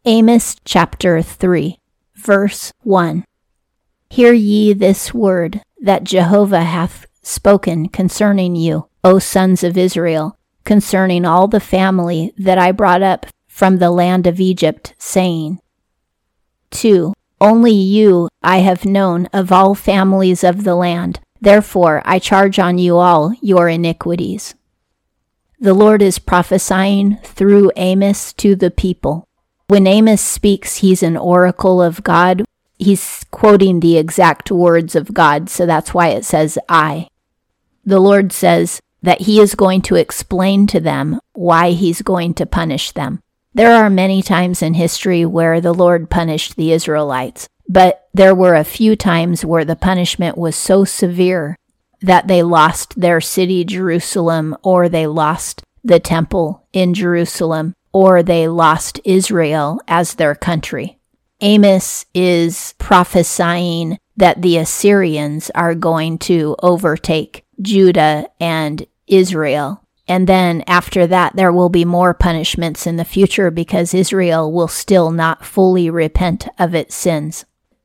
Amos chapter 3, verse 1. Hear ye this word that Jehovah hath spoken concerning you, O sons of Israel, concerning all the family that I brought up from the land of Egypt, saying, 2. Only you I have known of all families of the land, therefore I charge on you all your iniquities. The Lord is prophesying through Amos to the people. When Amos speaks, he's an oracle of God. He's quoting the exact words of God, so that's why it says I. The Lord says that he is going to explain to them why he's going to punish them. There are many times in history where the Lord punished the Israelites, but there were a few times where the punishment was so severe that they lost their city, Jerusalem, or they lost the temple in Jerusalem, or they lost Israel as their country. Amos is prophesying that the Assyrians are going to overtake Judah and Israel. And then after that, there will be more punishments in the future because Israel will still not fully repent of its sins.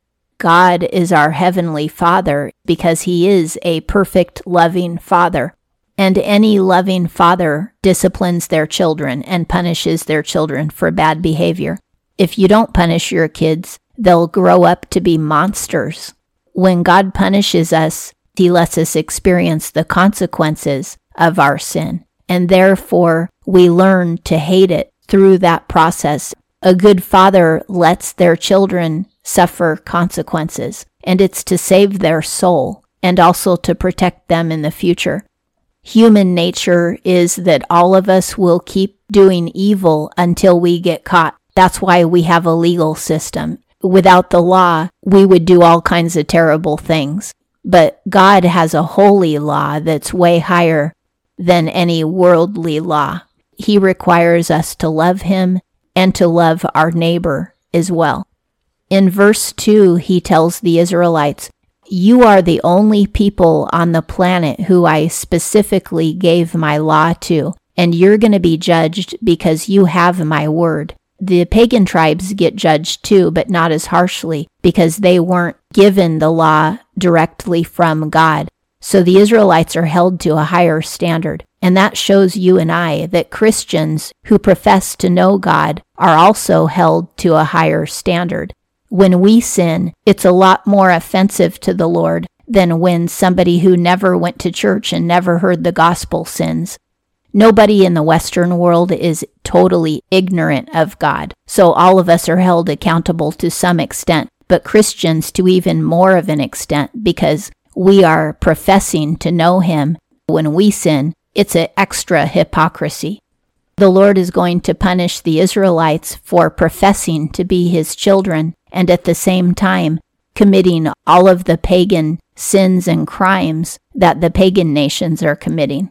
God is our heavenly Father because he is a perfect, loving Father. And any loving father disciplines their children and punishes their children for bad behavior. If you don't punish your kids, they'll grow up to be monsters. When God punishes us, he lets us experience the consequences of our sin. And therefore, we learn to hate it through that process. A good father lets their children suffer consequences, and it's to save their soul and also to protect them in the future. Human nature is that all of us will keep doing evil until we get caught. That's why we have a legal system. Without the law, we would do all kinds of terrible things. But God has a holy law that's way higher than any worldly law. He requires us to love him and to love our neighbor as well. In verse 2, he tells the Israelites, you are the only people on the planet who I specifically gave my law to, and you're going to be judged because you have my word. The pagan tribes get judged too, but not as harshly because they weren't given the law directly from God. So the Israelites are held to a higher standard. And that shows you and I that Christians who profess to know God are also held to a higher standard. When we sin, it's a lot more offensive to the Lord than when somebody who never went to church and never heard the gospel sins. Nobody in the Western world is totally ignorant of God, so all of us are held accountable to some extent, but Christians to even more of an extent because we are professing to know him. When we sin, it's an extra hypocrisy. The Lord is going to punish the Israelites for professing to be his children and at the same time committing all of the pagan sins and crimes that the pagan nations are committing.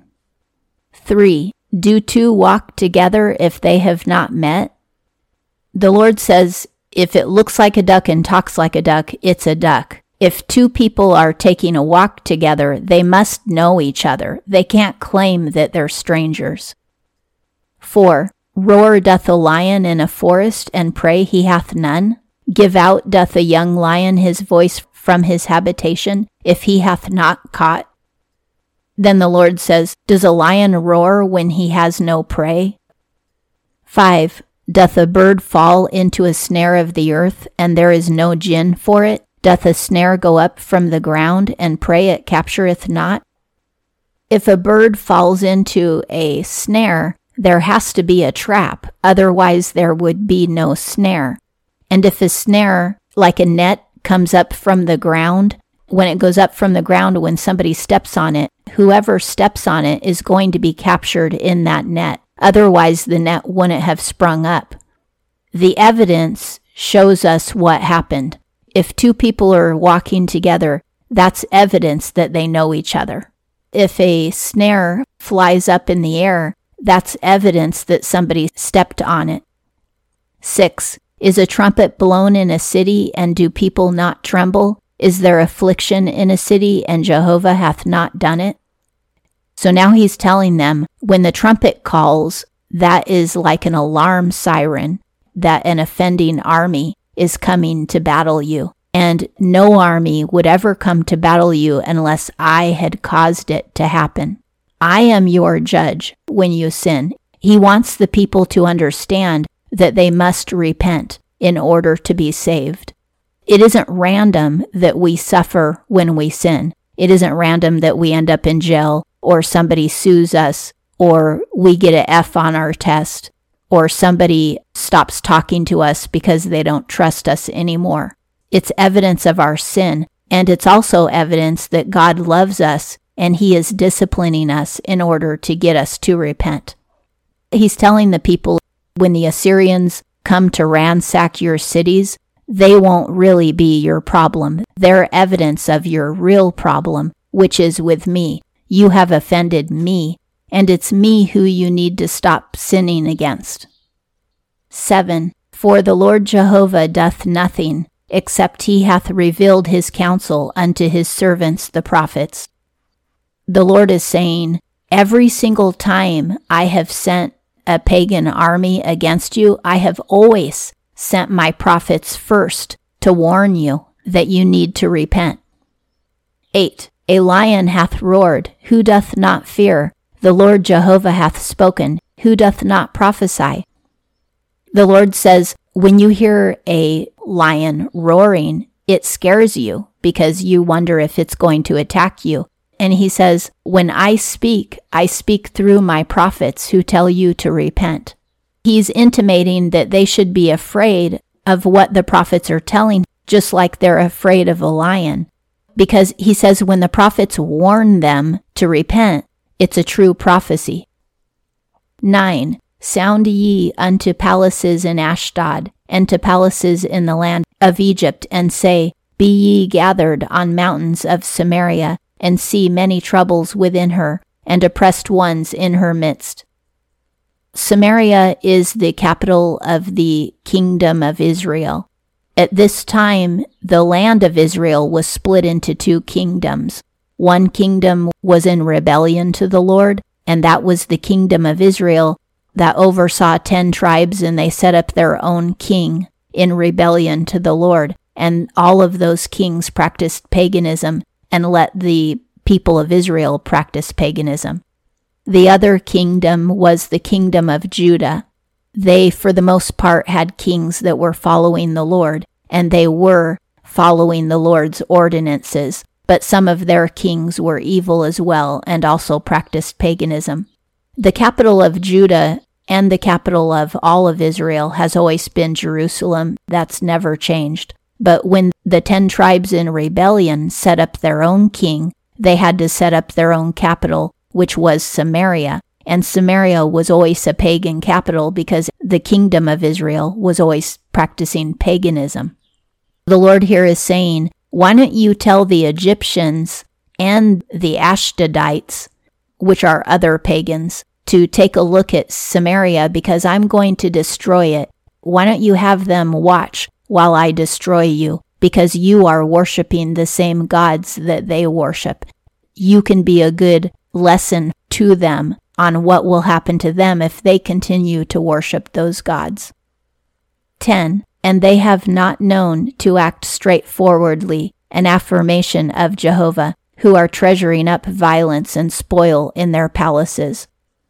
3. Do two walk together if they have not met? The Lord says, if it looks like a duck and talks like a duck, it's a duck. If two people are taking a walk together, they must know each other. They can't claim that they're strangers. 4. Roar doth a lion in a forest, and pray he hath none? Give out doth a young lion his voice from his habitation, if he hath not caught? Then the Lord says, does a lion roar when he has no prey? 5. Doth a bird fall into a snare of the earth, and there is no gin for it? Doth a snare go up from the ground, and prey it captureth not? If a bird falls into a snare, there has to be a trap, otherwise there would be no snare. And if a snare, like a net, comes up from the ground, when it goes up from the ground, when somebody steps on it, whoever steps on it is going to be captured in that net. Otherwise, the net wouldn't have sprung up. The evidence shows us what happened. If two people are walking together, that's evidence that they know each other. If a snare flies up in the air, that's evidence that somebody stepped on it. 6. Is a trumpet blown in a city, and do people not tremble? Is there affliction in a city, and Jehovah hath not done it? So now he's telling them, when the trumpet calls, that is like an alarm siren. that an offending army is coming to battle you, and no army would ever come to battle you unless I had caused it to happen. I am your judge when you sin. He wants the people to understand that they must repent in order to be saved. It isn't random that we suffer when we sin. It isn't random that we end up in jail, or somebody sues us, or we get an F on our test, or somebody stops talking to us because they don't trust us anymore. It's evidence of our sin, and it's also evidence that God loves us and He is disciplining us in order to get us to repent. He's telling the people, when the Assyrians come to ransack your cities, they won't really be your problem. They're evidence of your real problem, which is with me. You have offended me, and it's me who you need to stop sinning against. 7. For the Lord Jehovah doth nothing, except He hath revealed His counsel unto His servants the prophets. The Lord is saying, every single time I have sent a pagan army against you, I have always sent my prophets first to warn you that you need to repent. 8. A lion hath roared, who doth not fear? The Lord Jehovah hath spoken, who doth not prophesy? The Lord says, when you hear a lion roaring, it scares you because you wonder if it's going to attack you. And He says, when I speak through my prophets who tell you to repent. He's intimating that they should be afraid of what the prophets are telling, just like they're afraid of a lion. Because He says when the prophets warn them to repent, it's a true prophecy. 9. Sound ye unto palaces in Ashdod, and to palaces in the land of Egypt, and say, be ye gathered on mountains of Samaria, and see many troubles within her, and oppressed ones in her midst. Samaria is the capital of the kingdom of Israel. At this time, the land of Israel was split into two kingdoms. One kingdom was in rebellion to the Lord, and that was the kingdom of Israel that oversaw 10 tribes, and they set up their own king in rebellion to the Lord. And all of those kings practiced paganism and let the people of Israel practice paganism. The other kingdom was the kingdom of Judah. They, for the most part, had kings that were following the Lord, and they were following the Lord's ordinances, but some of their kings were evil as well and also practiced paganism. The capital of Judah and the capital of all of Israel has always been Jerusalem. That's never changed. But when the 10 tribes in rebellion set up their own king, they had to set up their own capital, which was Samaria. And Samaria was always a pagan capital because the kingdom of Israel was always practicing paganism. The Lord here is saying, why don't you tell the Egyptians and the Ashdodites, which are other pagans, to take a look at Samaria because I'm going to destroy it. Why don't you have them watch while I destroy you, because you are worshiping the same gods that they worship. You can be a good lesson to them on what will happen to them if they continue to worship those gods. 10. And they have not known to act straightforwardly, an affirmation of Jehovah, who are treasuring up violence and spoil in their palaces.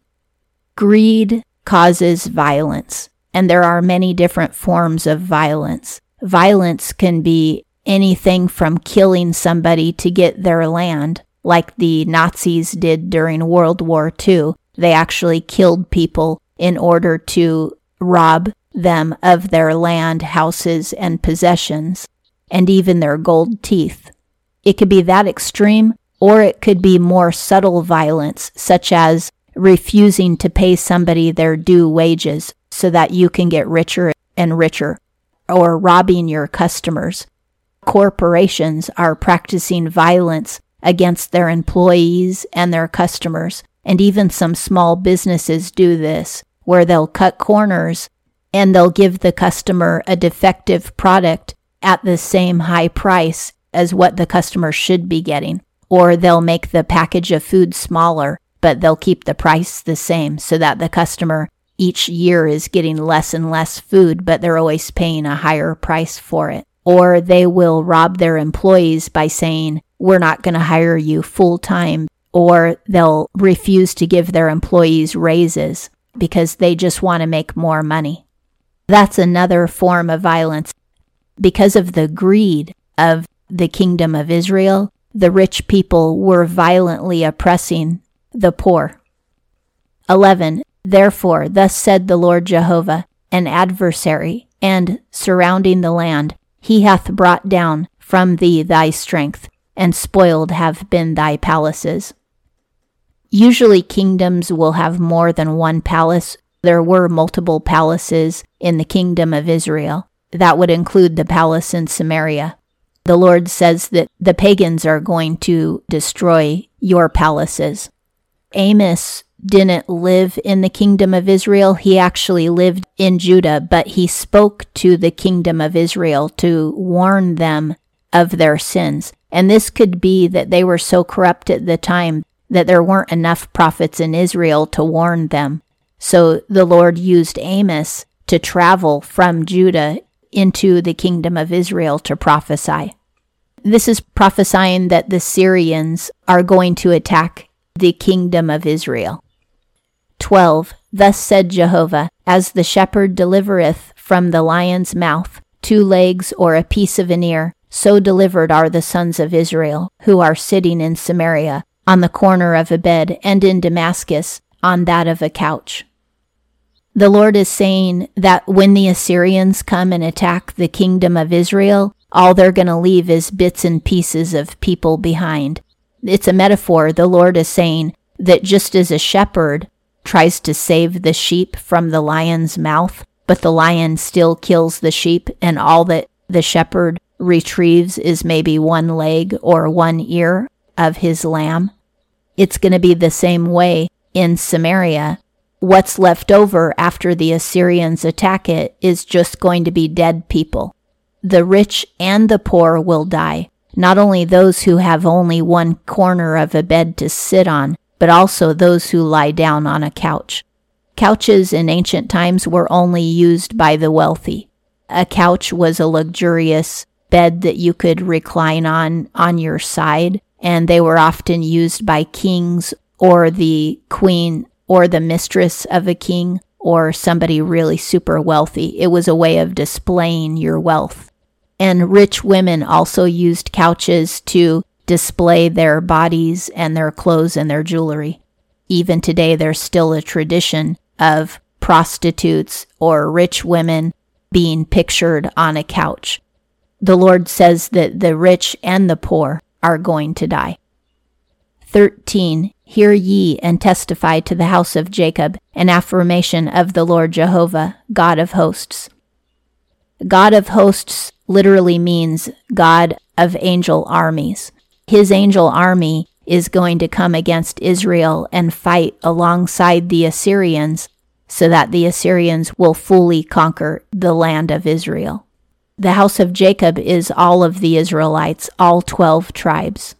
Greed causes violence, and there are many different forms of violence. Violence can be anything from killing somebody to get their land, like the Nazis did during World War II. They actually killed people in order to rob them of their land, houses, and possessions, and even their gold teeth. It could be that extreme, or it could be more subtle violence, such as refusing to pay somebody their due wages so that you can get richer and richer, or robbing your customers. Corporations are practicing violence against their employees and their customers, and even some small businesses do this, where they'll cut corners and they'll give the customer a defective product at the same high price as what the customer should be getting. Or they'll make the package of food smaller, but they'll keep the price the same so that the customer, each year is getting less and less food, but they're always paying a higher price for it. Or they will rob their employees by saying, we're not going to hire you full time. Or they'll refuse to give their employees raises because they just want to make more money. That's another form of violence. Because of the greed of the kingdom of Israel, the rich people were violently oppressing the poor. 11. Therefore, thus said the Lord Jehovah, an adversary, and surrounding the land, he hath brought down from thee thy strength, and spoiled have been thy palaces. Usually kingdoms will have more than one palace. There were multiple palaces in the kingdom of Israel. That would include the palace in Samaria. The Lord says that the pagans are going to destroy your palaces. Amos didn't live in the kingdom of Israel. He actually lived in Judah, but he spoke to the kingdom of Israel to warn them of their sins. And this could be that they were so corrupt at the time that there weren't enough prophets in Israel to warn them. So the Lord used Amos to travel from Judah into the kingdom of Israel to prophesy. This is prophesying that the Syrians are going to attack the kingdom of Israel. 12. Thus said Jehovah, as the shepherd delivereth from the lion's mouth 2 legs or a piece of an ear, so delivered are the sons of Israel, who are sitting in Samaria, on the corner of a bed, and in Damascus, on that of a couch. The Lord is saying that when the Assyrians come and attack the kingdom of Israel, all they're going to leave is bits and pieces of people behind. It's a metaphor. The Lord is saying that just as a shepherd tries to save the sheep from the lion's mouth, but the lion still kills the sheep, and all that the shepherd retrieves is maybe 1 leg or 1 ear of his lamb. It's going to be the same way in Samaria. What's left over after the Assyrians attack it is just going to be dead people. The rich and the poor will die, not only those who have only 1 corner of a bed to sit on, but also those who lie down on a couch. Couches in ancient times were only used by the wealthy. A couch was a luxurious bed that you could recline on your side, and they were often used by kings or the queen or the mistress of a king or somebody really super wealthy. It was a way of displaying your wealth. And rich women also used couches to display their bodies and their clothes and their jewelry. Even today, there's still a tradition of prostitutes or rich women being pictured on a couch. The Lord says that the rich and the poor are going to die. 13. Hear ye and testify to the house of Jacob an affirmation of the Lord Jehovah, God of hosts. God of hosts literally means God of angel armies. His angel army is going to come against Israel and fight alongside the Assyrians so that the Assyrians will fully conquer the land of Israel. The house of Jacob is all of the Israelites, all 12 tribes.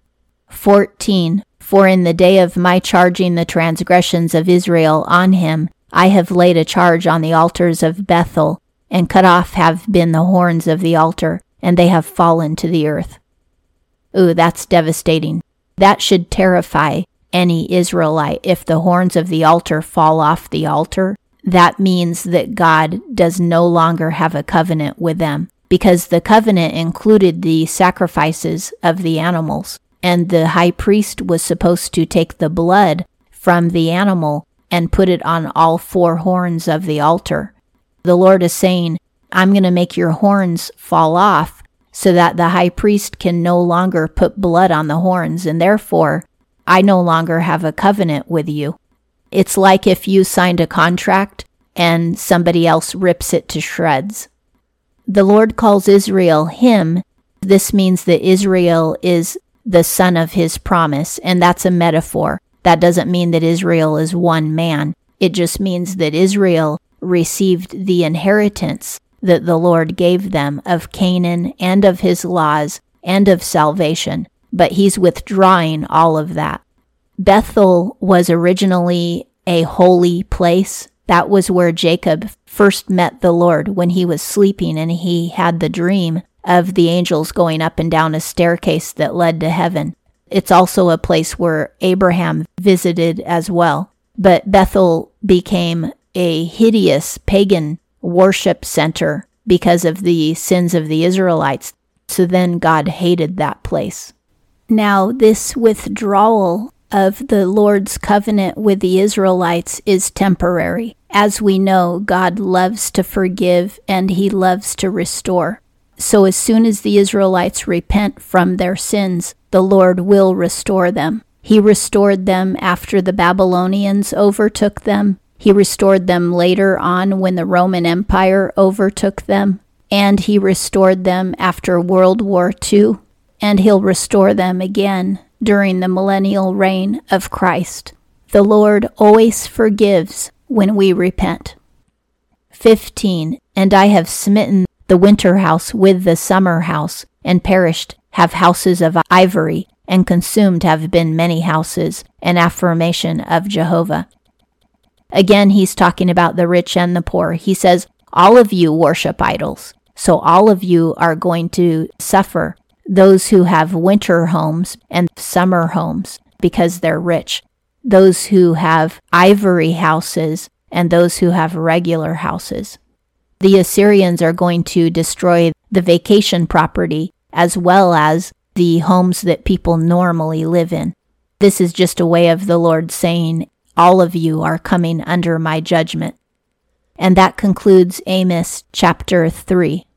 14. For in the day of my charging the transgressions of Israel on him, I have laid a charge on the altars of Bethel, and cut off have been the horns of the altar, and they have fallen to the earth. Ooh, that's devastating. That should terrify any Israelite. If the horns of the altar fall off the altar, that means that God does no longer have a covenant with them, because the covenant included the sacrifices of the animals, and the high priest was supposed to take the blood from the animal and put it on all 4 horns of the altar. The Lord is saying, I'm going to make your horns fall off so that the high priest can no longer put blood on the horns, and therefore I no longer have a covenant with you. It's like if you signed a contract and somebody else rips it to shreds. The Lord calls Israel him. This means that Israel is the son of his promise, and that's a metaphor. That doesn't mean that Israel is one man. It just means that Israel received the inheritance that the Lord gave them of Canaan and of his laws and of salvation, but he's withdrawing all of that. Bethel was originally a holy place That was where Jacob first met the Lord when he was sleeping and he had the dream of the angels going up and down a staircase that led to heaven. It's also a place where Abraham visited as well. But Bethel became a hideous pagan worship center because of the sins of the Israelites. So then God hated that place. Now, this withdrawal of the Lord's covenant with the Israelites is temporary. As we know, God loves to forgive and he loves to restore. So as soon as the Israelites repent from their sins, the Lord will restore them. He restored them after the Babylonians overtook them. He restored them later on when the Roman Empire overtook them. And he restored them after World War II. And he'll restore them again during the millennial reign of Christ. The Lord always forgives when we repent. 15. And I have smitten the winter house with the summer house, and perished have houses of ivory, and consumed have been many houses, an affirmation of Jehovah. Again, he's talking about the rich and the poor. He says, all of you worship idols, so all of you are going to suffer. Those who have winter homes and summer homes because they're rich. Those who have ivory houses and those who have regular houses. The Assyrians are going to destroy the vacation property as well as the homes that people normally live in. This is just a way of the Lord saying, all of you are coming under my judgment. And that concludes Amos chapter 3.